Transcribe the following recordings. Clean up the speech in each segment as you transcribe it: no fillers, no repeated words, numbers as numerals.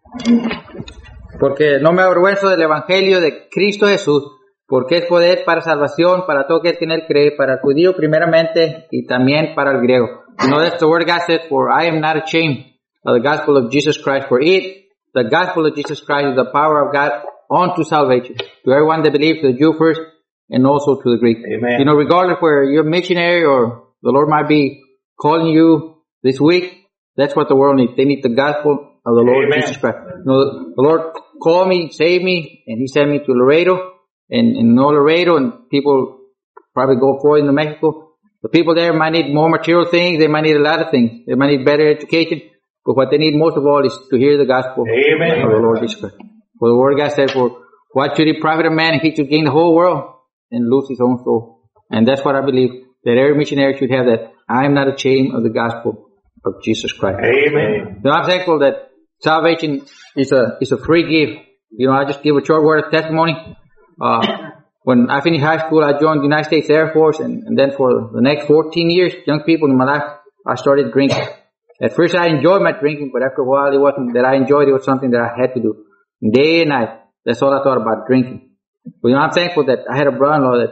Porque no me avergüenzo del evangelio de Cristo Jesús, porque es poder para salvación, para todo aquel que en él cree, para el judío primeramente y también para el griego. You know, that's the word God said, for I am not ashamed of the gospel of Jesus Christ, for it, the gospel of Jesus Christ is the power of God unto salvation, to everyone that believes, to the Jew first, and also to the Greek. Amen. You know, regardless where you're a missionary or the Lord might be calling you this week, that's what the world needs. They need the gospel of the Lord Amen. Jesus Christ. You know, the Lord called me, saved me, and He sent me to Laredo, and no Laredo, and people probably go forward into Mexico. The people there might need more material things. They might need a lot of things. They might need better education. But what they need most of all is to hear the gospel Amen. of the Lord Jesus Christ. For the word of God said, for what should it profit a man if he should gain the whole world and lose his own soul? And that's what I believe, that every missionary should have, that I am not ashamed of the gospel of Jesus Christ. Amen. You know, I'm thankful that salvation is a free gift. You know, I just give a short word of testimony. When I finished high school, I joined the United States Air Force, and then for the next 14 years, young people in my life, I started drinking. At first I enjoyed my drinking, but after a while it wasn't that I enjoyed it, was something that I had to do. Day and night. That's all I thought about, drinking. But you know, I'm thankful that I had a brother-in-law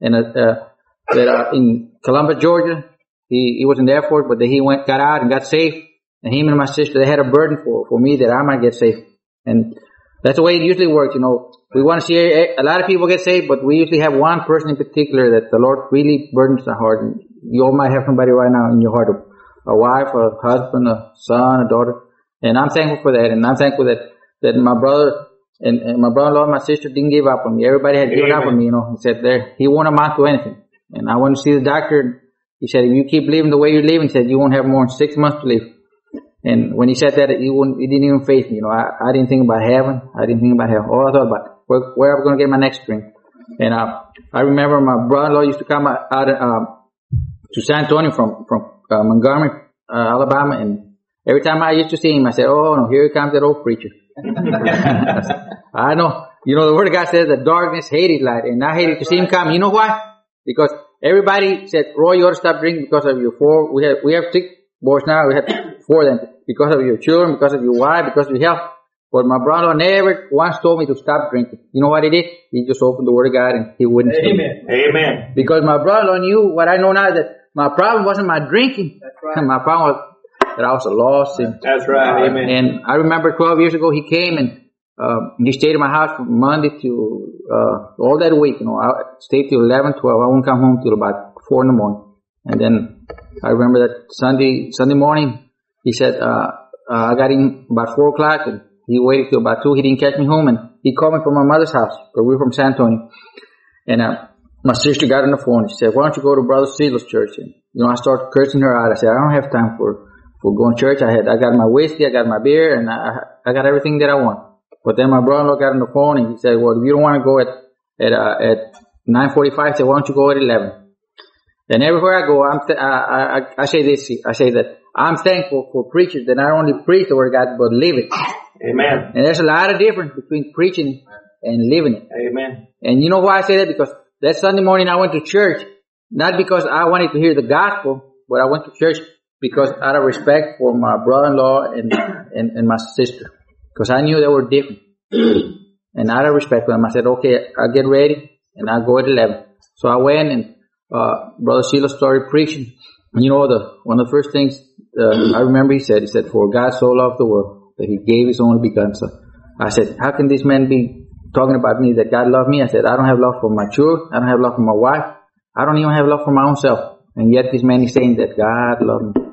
that in Columbus, Georgia. He was in the Air Force, but then he got out and got saved. And him and my sister, they had a burden for me that I might get saved. And that's the way it usually works, you know. We want to see a lot of people get saved, but we usually have one person in particular that the Lord really burdens the heart. And you all might have somebody right now in your heart, a wife, a husband, a son, a daughter. And I'm thankful for that. And I'm thankful that my brother and my brother-in-law and my sister didn't give up on me. Everybody had given up on me, you know. He said he won't amount to anything. And I went to see the doctor. He said, if you keep living the way you're living, he said, you won't have more than 6 months to live. And when he said that, he didn't even face me. You know, I didn't think about heaven. I didn't think about hell. All I thought about, where am I going to get my next drink? And I remember my brother-in-law used to come out to San Antonio from Montgomery, Alabama, and every time I used to see him, I said, oh no, here comes that old preacher. I know. You know, the word of God says that darkness hated light, and I hated to see him come. You know why? Because everybody said, Roy, you ought to stop drinking because of your four. We have 6 boys now. We have 4 of them. Because of your children, because of your wife, because of your health. But my brother never once told me to stop drinking. You know what he did? He just opened the word of God and he wouldn't. Amen. Amen. Because my brother knew what I know now, that my problem wasn't my drinking. That's right. My problem was that I was a lost sinner. That's right. Amen. And I remember 12 years ago he came and he stayed in my house from Monday to all that week. You know, I stayed till 11, 12. I wouldn't come home till about 4 in the morning. And then I remember that Sunday morning, he said, I got in about 4 o'clock and he waited till about 2. He didn't catch me home and he called me from my mother's house, because we were from San Antonio. And my sister got on the phone and she said, why don't you go to Brother Silas Church? And, you know, I started cursing her out. I said, I don't have time for going to church. I got my whiskey, I got my beer, and I got everything that I want. But then my brother-in-law got on the phone and he said, well, if you don't want to go at 9:45, I said, why don't you go at 11? And everywhere I go, I say this, I say that I'm thankful for preachers that not only preach the word of God, but live it. Amen. And there's a lot of difference between preaching and living it. Amen. And you know why I say that? Because that Sunday morning I went to church, not because I wanted to hear the gospel, but I went to church because out of respect for my brother-in-law and my sister. Because I knew they were different. And out of respect for them, I said, okay, I'll get ready and I'll go at 11. So I went and Brother Silas started preaching. And you know, one of the first things I remember he said, for God so loved the world that he gave his only begotten son. I said, how can this man be talking about me, that God loved me? I said, I don't have love for my children. I don't have love for my wife. I don't even have love for my own self. And yet this man is saying that God loved me.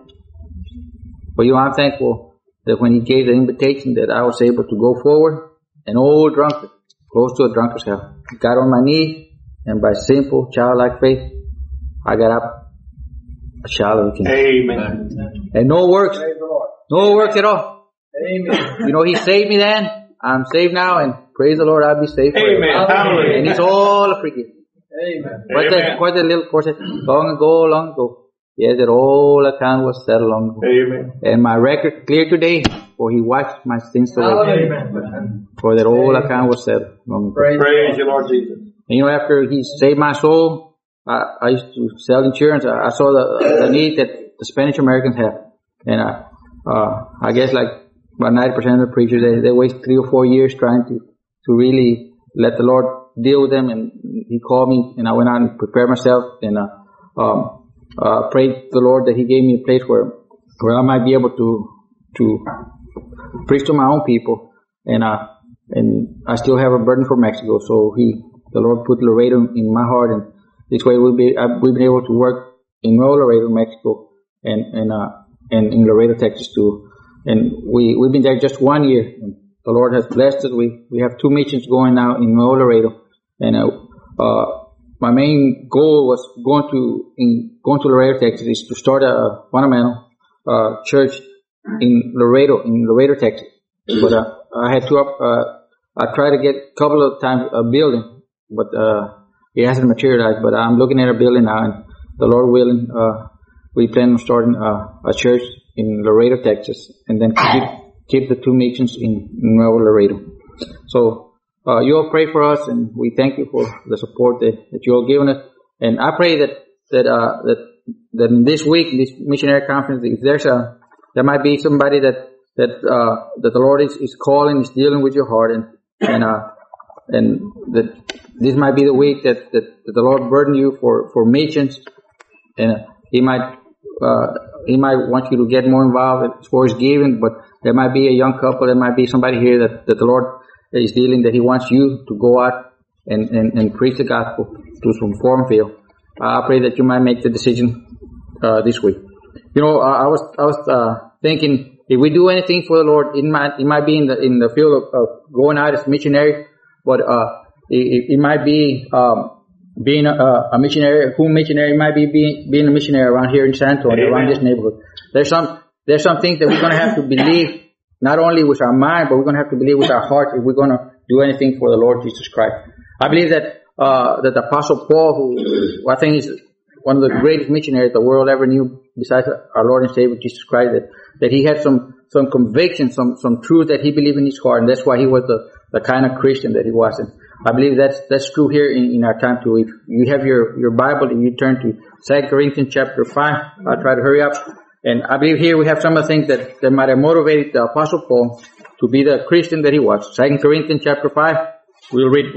But you know, I'm thankful that when he gave the invitation that I was able to go forward, an old drunkard, close to a drunkard's hell, got on my knees, and by simple childlike faith, I got up a child of the King. Amen. And no works at all. Amen. You know, he saved me then. I'm saved now, and praise the Lord, I'll be saved forever. Amen. And it's all a free gift. Amen. What the little chorus said, long ago, yes, that all account was settled long ago. Amen. And my record clear today, for he washed my sins away. Amen. For that all account was settled long ago. Praise you, Lord Jesus. And you know, after he saved my soul, I used to sell insurance. I saw the need that the Spanish Americans have. And I guess like about 90% of the preachers, they waste 3 or 4 years trying to really let the Lord deal with them. And He called me, and I went out and prepared myself, and prayed the Lord that He gave me a place where I might be able to preach to my own people. And I still have a burden for Mexico. So the Lord put Laredo in my heart, and this way we've been able to work in Nuevo Laredo, Mexico, and in Laredo, Texas too. And we've been there just 1 year, and the Lord has blessed us. We have 2 missions going now in Nuevo Laredo, and my main goal was going to Laredo, Texas, is to start a fundamental church in Laredo, Texas. But I had to I tried to get a couple of times a building, but it hasn't materialized. But I'm looking at a building now, and the Lord willing, we plan on starting a church in Laredo, Texas, and then keep the 2 missions in Nuevo Laredo. So you all pray for us, and we thank you for the support that you all given us. And I pray that in this week, in this missionary conference, if there might be somebody that the Lord is calling, is dealing with your heart, and that this might be the week that the Lord burden you for missions, and He might want you to get more involved as far as giving. But there might be a young couple, there might be somebody here that the Lord is dealing, that He wants you to go out and preach the gospel to some foreign field. I pray that you might make the decision this week. You know, I was thinking, if we do anything for the Lord, it might be in the field of going out as missionary, but it might be being a missionary. Who missionary might be being a missionary around here in San Antonio, around this neighborhood. There's some things that we're going to have to believe, not only with our mind, but we're going to have to believe with our heart if we're going to do anything for the Lord Jesus Christ. I believe that the Apostle Paul, who I think is one of the greatest missionaries the world ever knew, besides our Lord and Savior Jesus Christ, that he had some conviction, some truth that he believed in his heart, and that's why he was the kind of Christian that he was. And I believe that's true here in our time too. If you have your Bible and you turn to 2 Corinthians chapter 5, I'll try to hurry up. And I believe here we have some of the things that might have motivated the Apostle Paul to be the Christian that he was. 2 Corinthians chapter 5, we'll read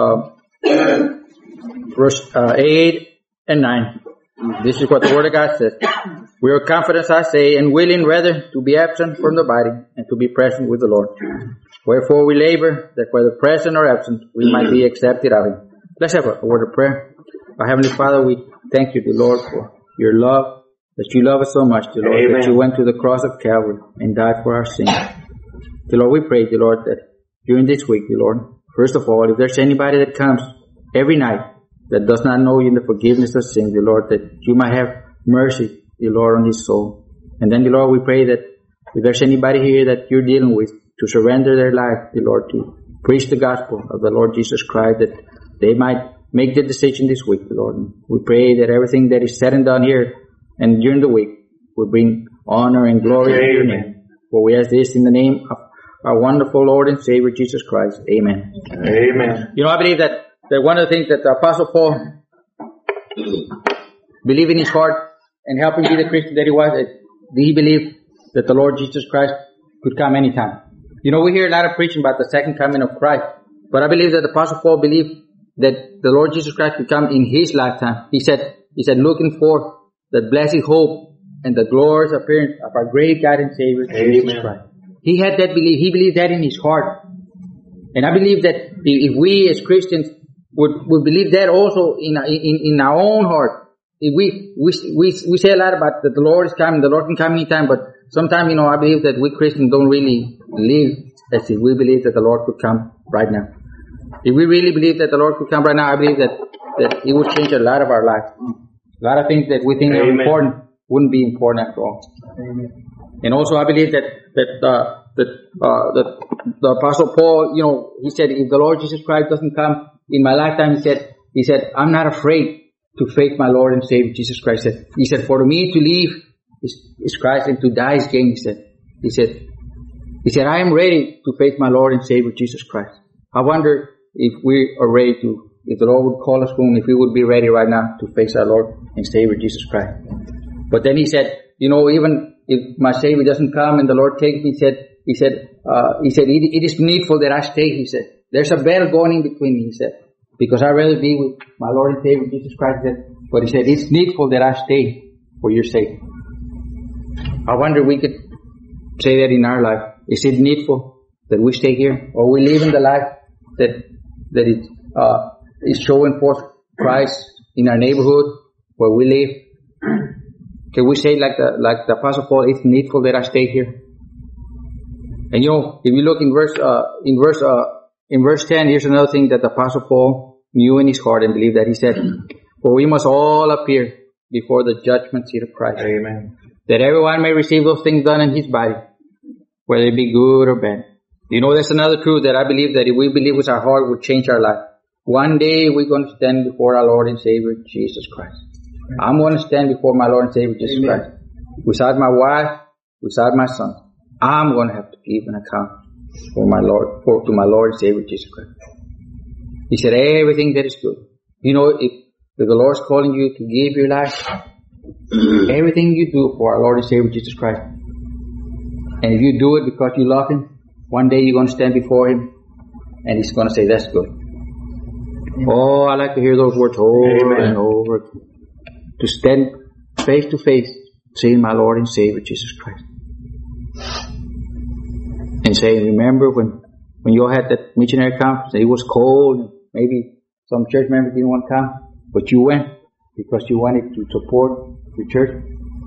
verse 8 and 9. This is what the Word of God says. We are confident, I say, and willing rather to be absent from the body and to be present with the Lord. Wherefore we labor that whether present or absent, we might be accepted of Him. Let's have a word of prayer. Our Heavenly Father, we thank you, dear Lord, for your love, that you love us so much, dear Lord, that you went to the cross of Calvary and died for our sins. Dear Lord, we pray, dear Lord, that during this week, dear Lord, first of all, if there's anybody that comes every night that does not know you in the forgiveness of sins, dear Lord, that you might have mercy, dear Lord, on his soul. And then, dear Lord, we pray that if there's anybody here that you're dealing with, to surrender their life, dear Lord, to preach the gospel of the Lord Jesus Christ, that they might make the decision this week, dear Lord. And we pray that everything that is said and done here and during the week will bring honor and glory to your name. For we ask this in the name of our wonderful Lord and Savior Jesus Christ. Amen. Amen. You know, I believe that one of the things that the Apostle Paul believed in his heart and helped him be the Christian that he was, he believed that the Lord Jesus Christ could come anytime. You know, we hear a lot of preaching about the second coming of Christ, but I believe that the Apostle Paul believed that the Lord Jesus Christ could come in his lifetime. He said, looking for the blessed hope and the glorious appearance of our great God and Savior, Jesus Christ. He had that belief. He believed that in his heart. And I believe that if we as Christians would believe that also in our own heart. If we say a lot about that the Lord is coming, the Lord can come anytime, but sometimes, you know, I believe that we Christians don't really live as if we believe that the Lord could come right now. If we really believe that the Lord could come right now, I believe that it would change a lot of our life. A lot of things that we think are important wouldn't be important after all. Amen. And also I believe that the Apostle Paul, you know, he said, if the Lord Jesus Christ doesn't come in my lifetime, he said, I'm not afraid to face my Lord and Savior Jesus Christ. He said, for me to live is Christ and to die is gain. He said, I am ready to face my Lord and Savior Jesus Christ. I wonder if we are ready to, if the Lord would call us home, if we would be ready right now to face our Lord and Savior Jesus Christ. But then he said, you know, even if my Savior doesn't come and the Lord takes me, he he said, it is needful that I stay, he said. There's a battle going in between me, he said. Because I'd rather be with my Lord and Savior Jesus Christ. But he said, it's needful that I stay for your sake. I wonder if we could say that in our life. Is it needful that we stay here? Or we live in the life that is showing forth Christ in our neighborhood where we live? Can we say like the Apostle Paul, it's needful that I stay here? And you know, if you look in verse 10, here's another thing that the Apostle Paul knew in his heart and believed that. He said, for we must all appear before the judgment seat of Christ. Amen. That everyone may receive those things done in his body, whether it be good or bad. You know, that's another truth that I believe that if we believe with our heart will change our life. One day we're going to stand before our Lord and Savior, Jesus Christ. I'm going to stand before my Lord and Savior, Jesus Christ. Without my wife, without my son, I'm going to have to give an account to my Lord and Savior, Jesus Christ. He said, everything that is good. You know, if the Lord's calling you to give your life, everything you do for our Lord and Savior, Jesus Christ. And if you do it because you love Him, one day you're going to stand before Him and He's going to say, that's good. Oh, I like to hear those words over and over. To stand face to face, seeing my Lord and Savior, Jesus Christ. And say, remember when you all had that missionary conference, it was cold, maybe some church members didn't want to come, but you went because you wanted to support your church.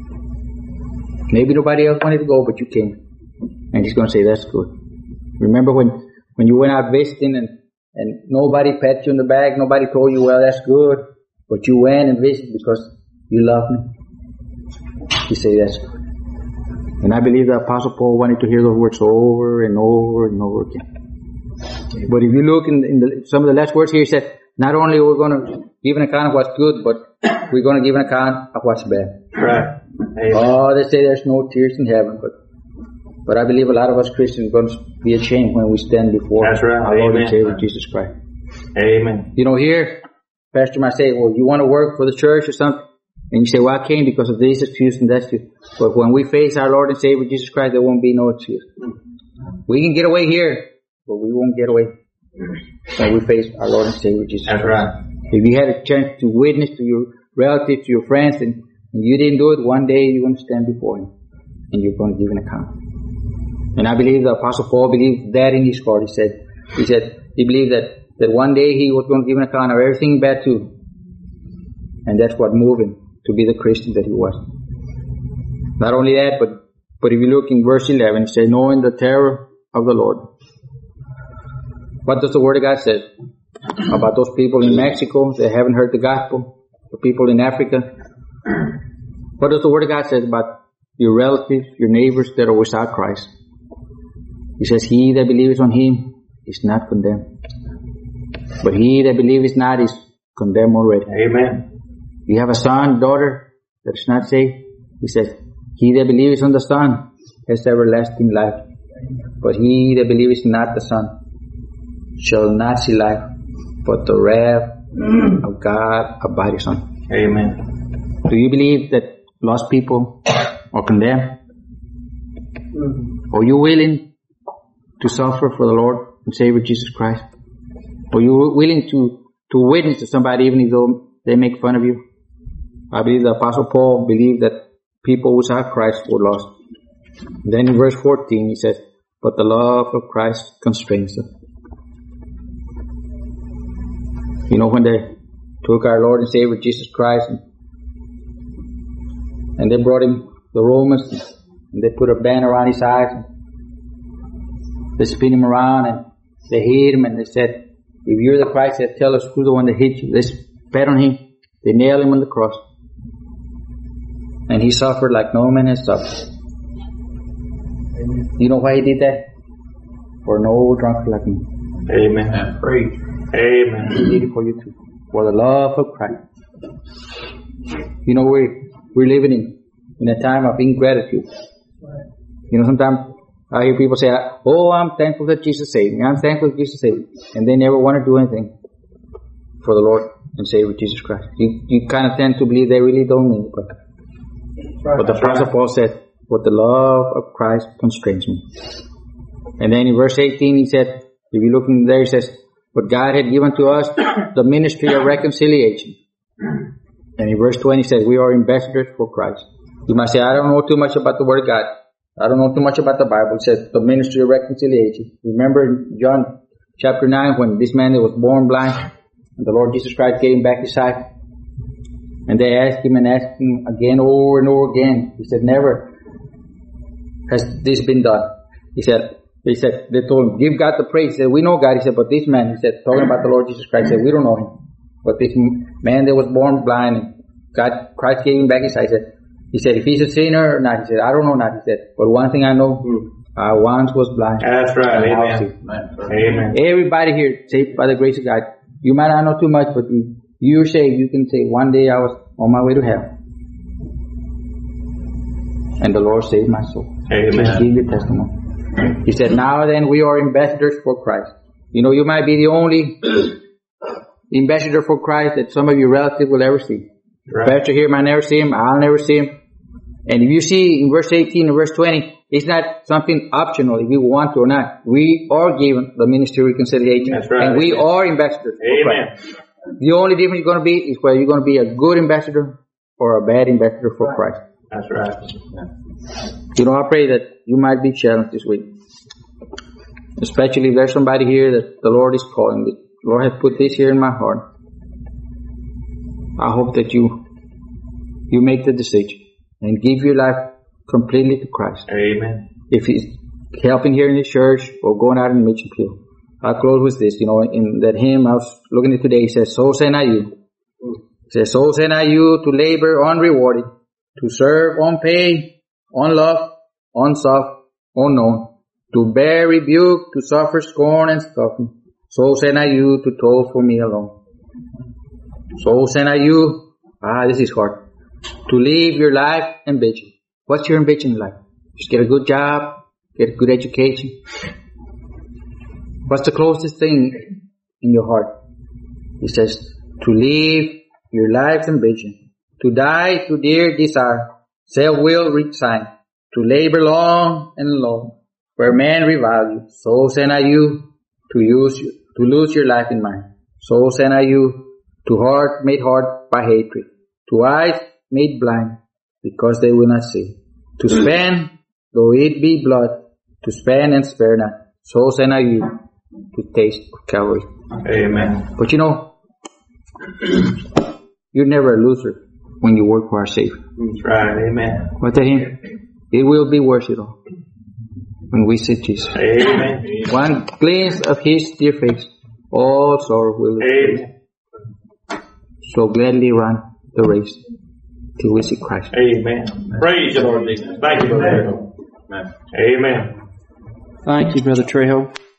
Maybe nobody else wanted to go, but you came. And He's going to say, that's good. Remember when you went out visiting and nobody pat you on the back, nobody told you, well, that's good, but you went and visited because you love Me. He said, that's good. And I believe the Apostle Paul wanted to hear those words over and over and over again. But if you look in some of the last words here, he said, not only are we going to give an account of what's good, but we're going to give an account of what's bad. Right. Amen. Oh, they say there's no tears in heaven, but I believe a lot of us Christians are going to be ashamed when we stand before our Lord and Savior Jesus Christ. Amen. You know, here, Pastor might say, well, you want to work for the church or something? And you say, well, I came because of this excuse and that excuse. But when we face our Lord and Savior Jesus Christ, there won't be no excuse. We can get away here, but we won't get away when we face our Lord and Savior Jesus Christ. That's right. If you had a chance to witness to your relatives, to your friends, and you didn't do it, one day you're going to stand before Him and you're going to give an account. And I believe the Apostle Paul believed that in his heart. He said he believed that one day he was going to give an account of everything bad too. And that's what moved him to be the Christian that he was. Not only that, but if you look in verse 11, it says, knowing the terror of the Lord. What does the Word of God say about those people in Mexico that haven't heard the gospel? The people in Africa? What does the Word of God say about your relatives, your neighbors that are without Christ? He says, he that believes on Him is not condemned. But he that believes not is condemned already. Amen. You have a son, daughter that is not saved. He says, he that believes on the Son has everlasting life. But he that believes not the Son shall not see life, but the wrath of God abideth on him. Amen. Do you believe that lost people are condemned? Are you willing to suffer for the Lord and Savior Jesus Christ? Are you willing to witness to somebody even though they make fun of you? I believe the Apostle Paul believed that people without Christ were lost. Then in verse 14 he says, but the love of Christ constrains us. You know, when they took our Lord and Savior Jesus Christ and they brought Him the Romans and they put a band around His eyes and they spin Him around and they hit Him and they said, if you're the Christ, tell us who's the one that hit you. They spat on Him. They nailed Him on the cross. And He suffered like no man has suffered. You know why He did that? For no drunkard like me. Amen. Praise. Amen. He did it for you too. For the love of Christ. You know, we're living in a time of ingratitude. You know, sometimes I hear people say, oh, I'm thankful that Jesus saved me. I'm thankful that Jesus saved me. And they never want to do anything for the Lord and Savior Jesus Christ. You kind of tend to believe they really don't mean it. But the Apostle Paul said, but the love of Christ constrains me. And then in verse 18 he said, if you look in there, he says, but God had given to us the ministry of reconciliation. And in verse 20 he says, we are ambassadors for Christ. You might say, I don't know too much about the Word of God. I don't know too much about the Bible. It says the ministry of reconciliation. Remember in John chapter 9 when this man that was born blind and the Lord Jesus Christ gave him back his sight? And they asked him again over and over again. He said, never has this been done. He said, they told him, give God the praise. He said, we know God. He said, but this man, he said, talking about the Lord Jesus Christ, he said, we don't know him. But this man that was born blind and Christ gave him back his sight. He said, if he's a sinner or not, he said, I don't know not. He said, but one thing I know, I once was blind. That's right. Amen. Amen. Everybody here saved by the grace of God. You might not know too much, but you're saved. You can say, one day I was on my way to hell. And the Lord saved my soul. Amen. Just give your testimony. He said, now then we are ambassadors for Christ. You know, you might be the only ambassador for Christ that some of your relatives will ever see. Right. Pastor here might never see him. I'll never see him. And if you see in verse 18 and verse 20, it's not something optional if you want to or not. We are given the ministry of reconciliation. That's right. And we are ambassadors. Amen. The only difference you're going to be is whether you're going to be a good ambassador or a bad ambassador for Christ. That's right. You know, I pray that you might be challenged this week. Especially if there's somebody here that the Lord is calling. The Lord has put this here in my heart. I hope that you make the decision and give your life completely to Christ. Amen. If it's helping here in the church or going out in the mission field. I'll close with this. You know, in that hymn I was looking at today, he says, so send I you. He says, so send I you to labor unrewarded, to serve unpaid, unloved, unsought, unknown, to bear rebuke, to suffer scorn and scoffing. So send I you to toil for me alone. So send I you, this is hard, to live your life ambition. What's your ambition in life? Just get a good job, get a good education. What's the closest thing in your heart? He says, to live your life's ambition, to die to dear desire, self-will resign, to labor long and long, where men revile you. So send I you to lose your life in mind. So send I you to heart made hard by hatred, to eyes made blind because they will not see, to spend though it be blood, to spend and spare not. So send I you to taste of Calvary. Amen. But you know, you're never a loser when you work for our Savior. That's right. Amen. But tell him, it will be worth it all when we see Jesus. Amen. One glance of His dear face, all sorrow will be. Amen. So gladly run the race till we see Christ. Amen. Praise the Lord Jesus. Thank you, Brother. Amen. Thank you, Brother Trejo.